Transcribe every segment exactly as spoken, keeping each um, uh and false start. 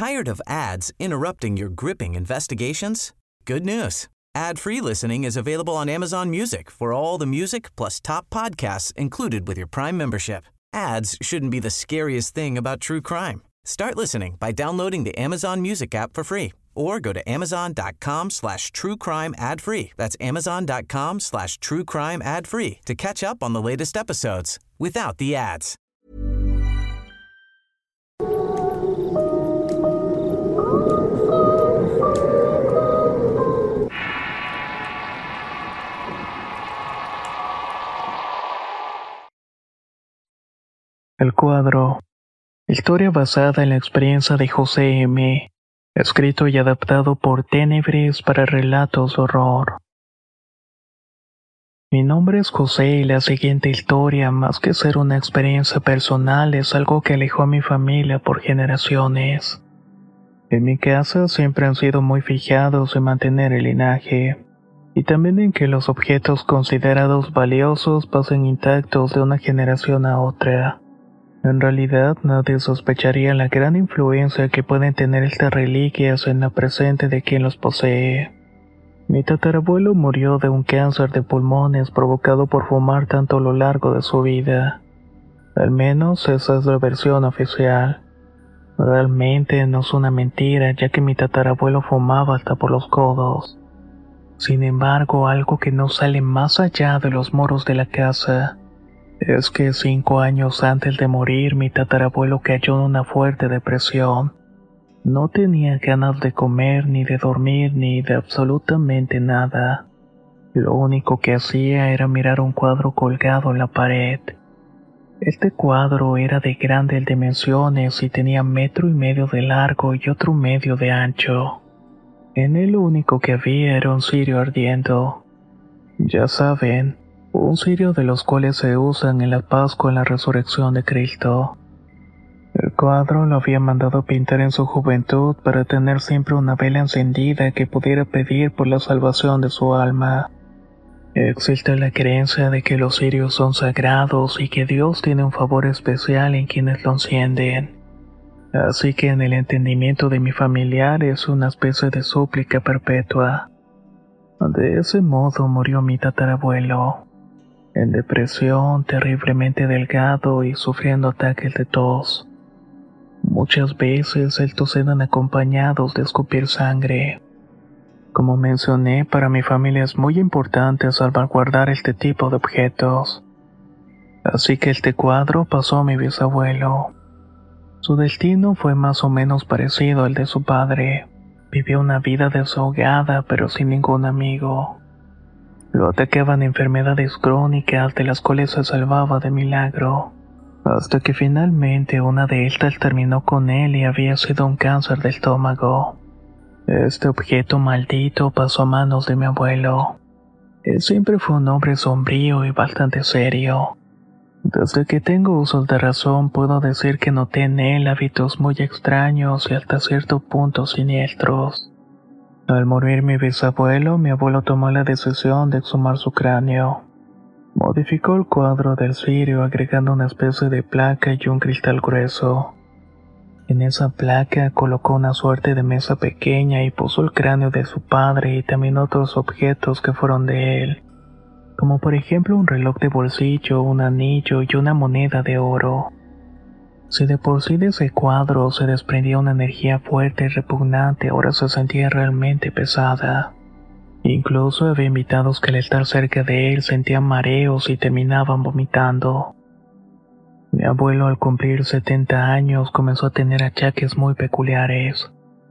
Tired of ads interrupting your gripping investigations? Good news. Ad-free listening is available on Amazon Music for all the music plus top podcasts included with your Prime membership. Ads shouldn't be the scariest thing about true crime. Start listening by downloading the Amazon Music app for free or go to amazon.com slash true crime ad free. That's amazon.com slash true crime ad free to catch up on the latest episodes without the ads. El cuadro. Historia basada en la experiencia de José M., escrito y adaptado por Tenebris para relatos de horror. Mi nombre es José y la siguiente historia, más que ser una experiencia personal, es algo que alejó a mi familia por generaciones. En mi casa siempre han sido muy fijados en mantener el linaje, y también en que los objetos considerados valiosos pasen intactos de una generación a otra. En realidad, nadie sospecharía la gran influencia que pueden tener estas reliquias en la presente de quien los posee. Mi tatarabuelo murió de un cáncer de pulmones provocado por fumar tanto a lo largo de su vida. Al menos esa es la versión oficial. Realmente no es una mentira, ya que mi tatarabuelo fumaba hasta por los codos. Sin embargo, algo que no sale más allá de los muros de la casa es que cinco años antes de morir mi tatarabuelo cayó en una fuerte depresión. No tenía ganas de comer, ni de dormir, ni de absolutamente nada. Lo único que hacía era mirar un cuadro colgado en la pared. Este cuadro era de grandes dimensiones y tenía metro y medio de largo y otro medio de ancho. En él lo único que había era un cirio ardiendo. Ya saben, un cirio de los cuales se usan en la Pascua en la resurrección de Cristo. El cuadro lo había mandado pintar en su juventud para tener siempre una vela encendida que pudiera pedir por la salvación de su alma. Existe la creencia de que los cirios son sagrados y que Dios tiene un favor especial en quienes lo encienden. Así que en el entendimiento de mi familiar es una especie de súplica perpetua. De ese modo murió mi tatarabuelo. En depresión, terriblemente delgado y sufriendo ataques de tos. Muchas veces estos eran acompañados de escupir sangre. Como mencioné, para mi familia es muy importante salvaguardar este tipo de objetos. Así que este cuadro pasó a mi bisabuelo. Su destino fue más o menos parecido al de su padre. Vivió una vida desahogada pero sin ningún amigo. Lo atacaban enfermedades crónicas de las cuales se salvaba de milagro, hasta que finalmente una de estas terminó con él y había sido un cáncer de estómago. Este objeto maldito pasó a manos de mi abuelo. Él siempre fue un hombre sombrío y bastante serio. Desde que tengo usos de razón puedo decir que noté en él hábitos muy extraños y hasta cierto punto siniestros. Al morir mi bisabuelo, mi abuelo tomó la decisión de exhumar su cráneo. Modificó el cuadro del cirio agregando una especie de placa y un cristal grueso. En esa placa colocó una suerte de mesa pequeña y puso el cráneo de su padre y también otros objetos que fueron de él, como por ejemplo un reloj de bolsillo, un anillo y una moneda de oro. Si de por sí de ese cuadro se desprendía una energía fuerte y repugnante, ahora se sentía realmente pesada. Incluso había invitados que al estar cerca de él sentían mareos y terminaban vomitando. Mi abuelo al cumplir setenta años comenzó a tener achaques muy peculiares.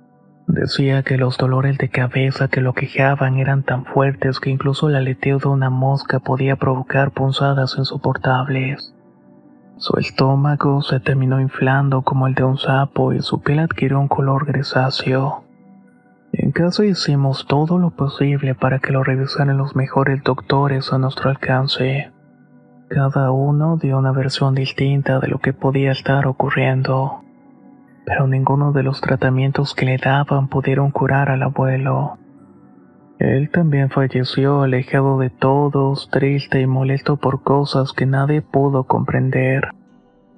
Decía que los dolores de cabeza que lo quejaban eran tan fuertes que incluso el aleteo de una mosca podía provocar punzadas insoportables. Su estómago se terminó inflando como el de un sapo y su piel adquirió un color grisáceo. En casa hicimos todo lo posible para que lo revisaran los mejores doctores a nuestro alcance. Cada uno dio una versión distinta de lo que podía estar ocurriendo, pero ninguno de los tratamientos que le daban pudieron curar al abuelo. Él también falleció alejado de todos, triste y molesto por cosas que nadie pudo comprender.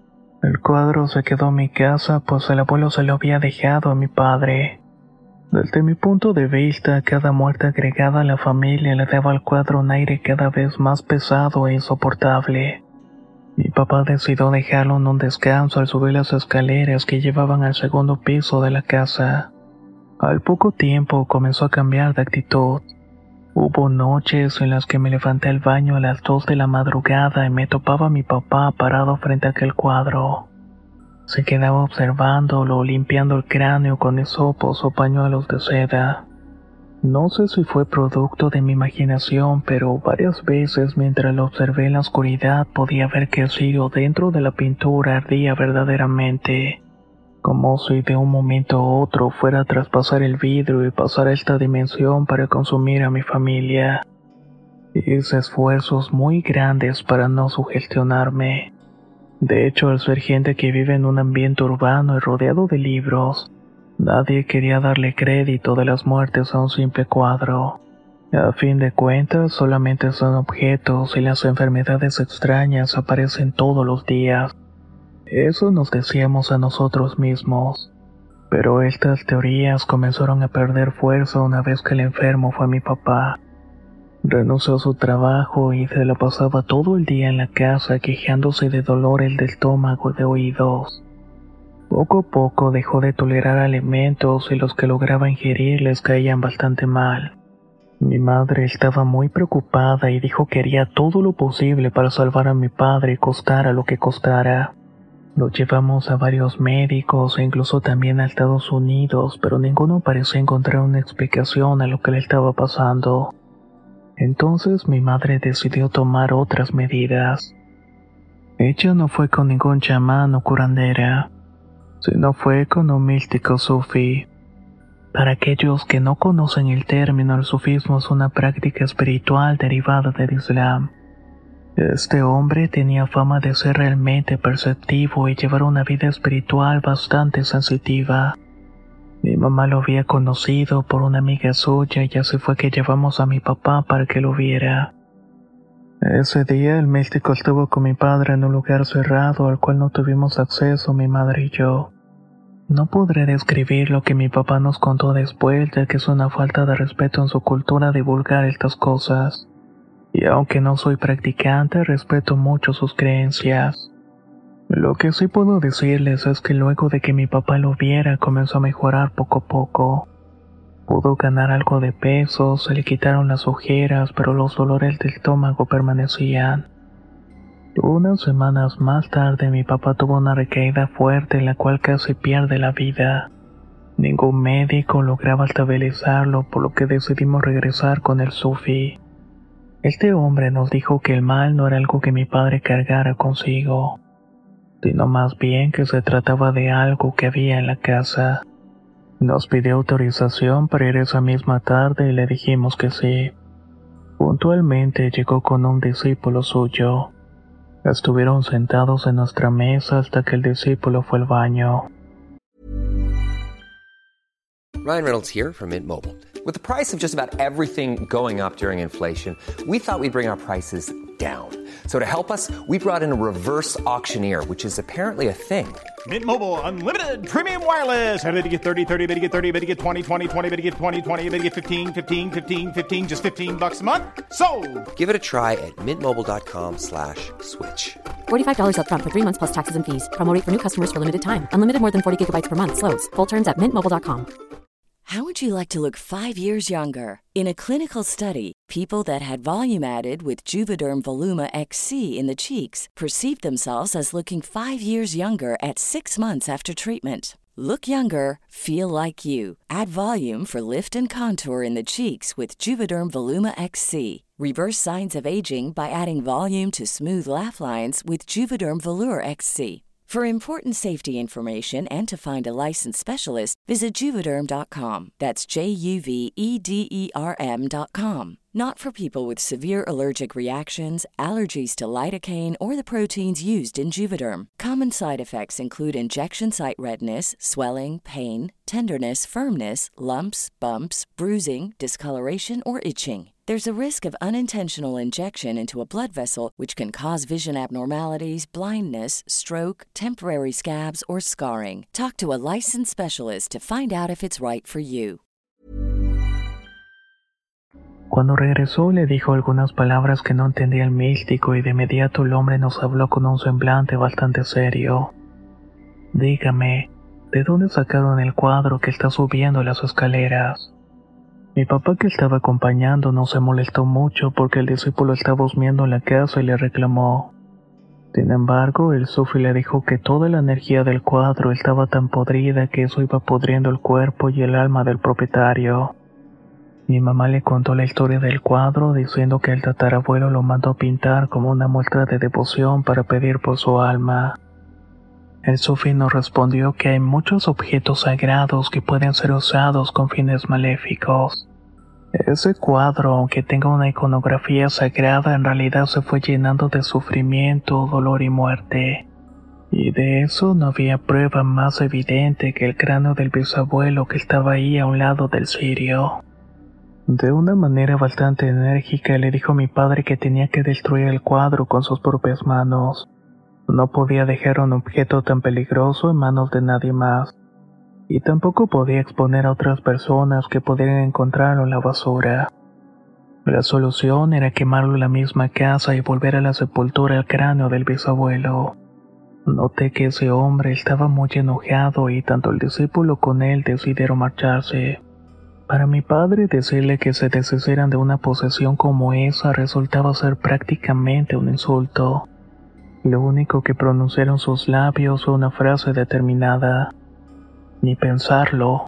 El cuadro se quedó en mi casa, pues el abuelo se lo había dejado a mi padre. Desde mi punto de vista, cada muerte agregada a la familia le daba al cuadro un aire cada vez más pesado e insoportable. Mi papá decidió dejarlo en un descanso al subir las escaleras que llevaban al segundo piso de la casa. Al poco tiempo comenzó a cambiar de actitud. Hubo noches en las que me levanté al baño a las dos de la madrugada y me topaba a mi papá parado frente a aquel cuadro. Se quedaba observándolo, limpiando el cráneo con hisopos o pañuelos de seda. No sé si fue producto de mi imaginación, pero varias veces mientras lo observé en la oscuridad podía ver que el cirio dentro de la pintura ardía verdaderamente, como si de un momento a otro fuera a traspasar el vidrio y pasar a esta dimensión para consumir a mi familia. Hice esfuerzos muy grandes para no sugestionarme. De hecho, al ser gente que vive en un ambiente urbano y rodeado de libros, nadie quería darle crédito de las muertes a un simple cuadro. A fin de cuentas, solamente son objetos y las enfermedades extrañas aparecen todos los días. Eso nos decíamos a nosotros mismos. Pero estas teorías comenzaron a perder fuerza una vez que el enfermo fue mi papá. Renunció a su trabajo y se la pasaba todo el día en la casa quejándose de dolores de estómago y de oídos. Poco a poco dejó de tolerar alimentos y los que lograba ingerir les caían bastante mal. Mi madre estaba muy preocupada y dijo que haría todo lo posible para salvar a mi padre, costara lo que costara. Lo llevamos a varios médicos e incluso también a Estados Unidos, pero ninguno parecía encontrar una explicación a lo que le estaba pasando. Entonces mi madre decidió tomar otras medidas. Ella no fue con ningún chamán o curandera, sino fue con un místico sufí. Para aquellos que no conocen el término, el sufismo es una práctica espiritual derivada del Islam. Este hombre tenía fama de ser realmente perceptivo y llevar una vida espiritual bastante sensitiva. Mi mamá lo había conocido por una amiga suya y así fue que llevamos a mi papá para que lo viera. Ese día el místico estuvo con mi padre en un lugar cerrado al cual no tuvimos acceso mi madre y yo. No podré describir lo que mi papá nos contó después, ya que es una falta de respeto en su cultura divulgar estas cosas. Y aunque no soy practicante, respeto mucho sus creencias. Lo que sí puedo decirles es que luego de que mi papá lo viera comenzó a mejorar poco a poco. Pudo ganar algo de peso, se le quitaron las ojeras, pero los dolores del estómago permanecían. Unas semanas más tarde mi papá tuvo una recaída fuerte en la cual casi pierde la vida. Ningún médico lograba estabilizarlo, por lo que decidimos regresar con el sufí. Este hombre nos dijo que el mal no era algo que mi padre cargara consigo, sino más bien que se trataba de algo que había en la casa. Nos pidió autorización para ir esa misma tarde y le dijimos que sí. Puntualmente llegó con un discípulo suyo. Estuvieron sentados en nuestra mesa hasta que el discípulo fue al baño. Ryan Reynolds here from Mint Mobile. With the price of just about everything going up during inflation, we thought we'd bring our prices down. So to help us, we brought in a reverse auctioneer, which is apparently a thing. Mint Mobile Unlimited Premium Wireless. How to get thirty, thirty, how to get thirty, how to get twenty, twenty, twenty, how to get twenty, twenty, how to get fifteen, fifteen, fifteen, fifteen, just fifteen bucks a month? Sold! Give it a try at mintmobile.com slash switch. forty-five dollars up front for three months plus taxes and fees. Promo rate for new customers for limited time. Unlimited more than forty gigabytes per month. Slows full terms at mint mobile dot com. How would you like to look five years younger? In a clinical study, people that had volume added with Juvederm Voluma X C in the cheeks perceived themselves as looking five years younger at six months after treatment. Look younger, feel like you. Add volume for lift and contour in the cheeks with Juvederm Voluma X C. Reverse signs of aging by adding volume to smooth laugh lines with Juvederm Volure X C. For important safety information and to find a licensed specialist, visit Juvederm dot com. That's J U V E D E R M dot com. Not for people with severe allergic reactions, allergies to lidocaine, or the proteins used in Juvederm. Common side effects include injection site redness, swelling, pain, tenderness, firmness, lumps, bumps, bruising, discoloration, or itching. There's a risk of unintentional injection into a blood vessel, which can cause vision abnormalities, blindness, stroke, temporary scabs, or scarring. Talk to a licensed specialist to find out if it's right for you. Cuando regresó le dijo algunas palabras que no entendía el místico y de inmediato el hombre nos habló con un semblante bastante serio. Dígame, ¿de dónde sacaron el cuadro que está subiendo las escaleras? Mi papá, que estaba acompañándonos, se molestó mucho porque el discípulo estaba husmeando en la casa y le reclamó. Sin embargo, el sufi le dijo que toda la energía del cuadro estaba tan podrida que eso iba pudriendo el cuerpo y el alma del propietario. Mi mamá le contó la historia del cuadro diciendo que el tatarabuelo lo mandó a pintar como una muestra de devoción para pedir por su alma. El sufi nos respondió que hay muchos objetos sagrados que pueden ser usados con fines maléficos. Ese cuadro, aunque tenga una iconografía sagrada, en realidad se fue llenando de sufrimiento, dolor y muerte. Y de eso no había prueba más evidente que el cráneo del bisabuelo que estaba ahí a un lado del cirio. De una manera bastante enérgica le dijo a mi padre que tenía que destruir el cuadro con sus propias manos. No podía dejar un objeto tan peligroso en manos de nadie más. Y tampoco podía exponer a otras personas que pudieran encontrarlo en la basura. La solución era quemarlo en la misma casa y volver a la sepultura el cráneo del bisabuelo. Noté que ese hombre estaba muy enojado y tanto el discípulo con él decidieron marcharse. Para mi padre, decirle que se deshicieran de una posesión como esa resultaba ser prácticamente un insulto. Lo único que pronunciaron sus labios fue una frase determinada: ni pensarlo.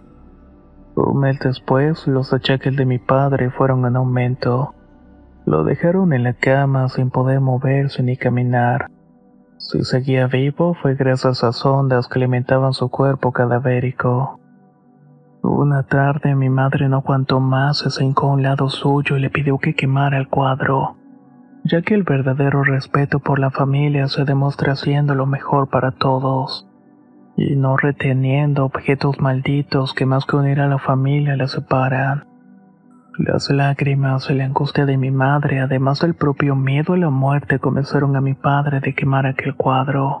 Un mes después, los achaques de mi padre fueron en aumento. Lo dejaron en la cama sin poder moverse ni caminar. Si seguía vivo, fue gracias a sondas que alimentaban su cuerpo cadavérico. Una tarde mi madre no aguantó más, se hincó a un lado suyo y le pidió que quemara el cuadro, ya que el verdadero respeto por la familia se demuestra haciendo lo mejor para todos, y no reteniendo objetos malditos que más que unir a la familia la separan. Las lágrimas y la angustia de mi madre, además del propio miedo a la muerte, convencieron a mi padre de quemar aquel cuadro.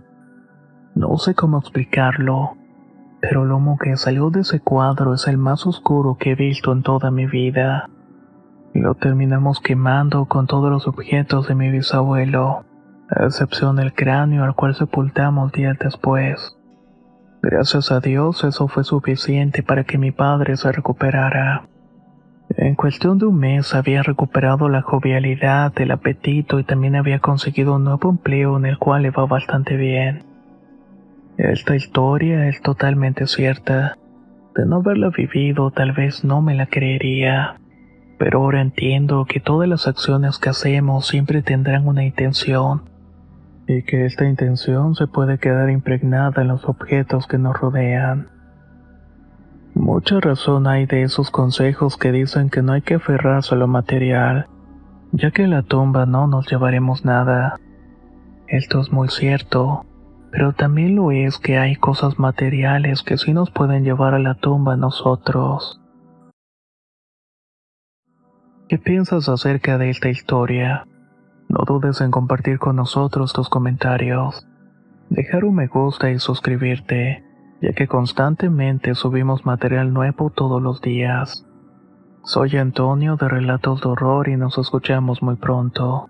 No sé cómo explicarlo, pero el humo que salió de ese cuadro es el más oscuro que he visto en toda mi vida. Lo terminamos quemando con todos los objetos de mi bisabuelo, a excepción del cráneo al cual sepultamos días después. Gracias a Dios eso fue suficiente para que mi padre se recuperara. En cuestión de un mes había recuperado la jovialidad, el apetito y también había conseguido un nuevo empleo en el cual le va bastante bien. Esta historia es totalmente cierta. De no haberla vivido, tal vez no me la creería. Pero ahora entiendo que todas las acciones que hacemos siempre tendrán una intención. Y que esta intención se puede quedar impregnada en los objetos que nos rodean. Mucha razón hay de esos consejos que dicen que no hay que aferrarse a lo material, ya que en la tumba no nos llevaremos nada. Esto es muy cierto. Pero también lo es que hay cosas materiales que sí nos pueden llevar a la tumba a nosotros. ¿Qué piensas acerca de esta historia? No dudes en compartir con nosotros tus comentarios, dejar un me gusta y suscribirte, ya que constantemente subimos material nuevo todos los días. Soy Antonio de Relatos de Horror y nos escuchamos muy pronto.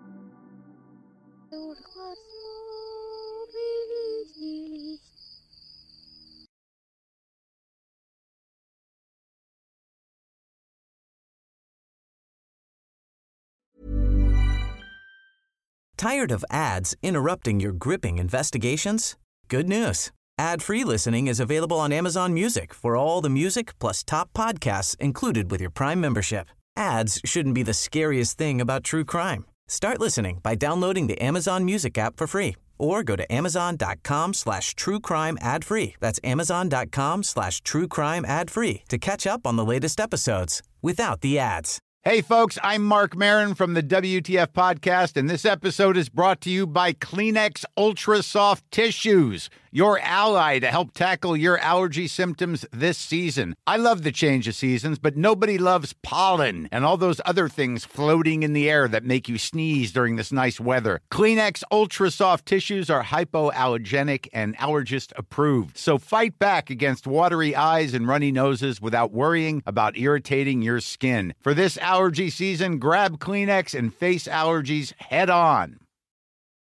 Tired of ads interrupting your gripping investigations? Good news. Ad-free listening is available on Amazon Music for all the music plus top podcasts included with your Prime membership. Ads shouldn't be the scariest thing about true crime. Start listening by downloading the Amazon Music app for free or go to amazon.com slash true crime ad free. That's amazon.com slash true crime ad free to catch up on the latest episodes without the ads. Hey, folks, I'm Mark Maron from the W T F Podcast, and this episode is brought to you by Kleenex Ultra Soft Tissues, your ally to help tackle your allergy symptoms this season. I love the change of seasons, but nobody loves pollen and all those other things floating in the air that make you sneeze during this nice weather. Kleenex Ultra Soft Tissues are hypoallergenic and allergist approved. So fight back against watery eyes and runny noses without worrying about irritating your skin. For this allergy season, grab Kleenex and face allergies head on.